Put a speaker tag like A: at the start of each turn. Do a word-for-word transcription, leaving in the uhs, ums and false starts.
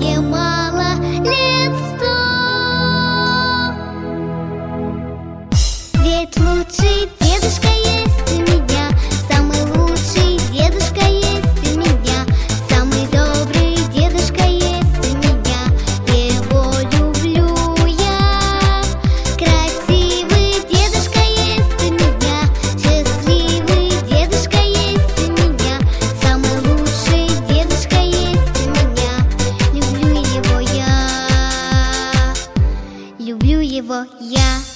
A: мне мало лет сто. Ведь лучший дедушка есть у меня, самый лучший дедушка есть у меня, самый добрый дедушка есть у меня, его люблю я. Красивый дедушка есть у меня, счастливый дедушка есть у меня, самый лучший дедушка есть у меня, люблю его я, люблю его я.